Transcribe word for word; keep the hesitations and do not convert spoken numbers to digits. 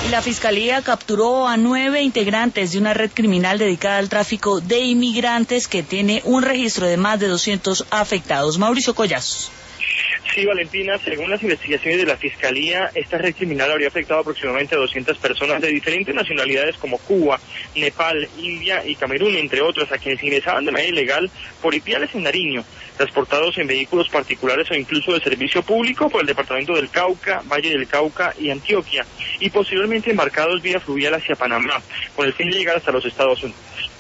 Y la Fiscalía capturó a nueve integrantes de una red criminal dedicada al tráfico de inmigrantes que tiene un registro de más de doscientos afectados. Mauricio Collazos. Sí, Valentina, según las investigaciones de la Fiscalía, esta red criminal habría afectado aproximadamente a doscientas personas de diferentes nacionalidades como Cuba, Nepal, India y Camerún, entre otras, a quienes ingresaban de manera ilegal por Ipiales en Nariño, transportados en vehículos particulares o incluso de servicio público por el departamento del Cauca, Valle del Cauca y Antioquia, y posteriormente embarcados vía fluvial hacia Panamá, con el fin de llegar hasta los Estados Unidos.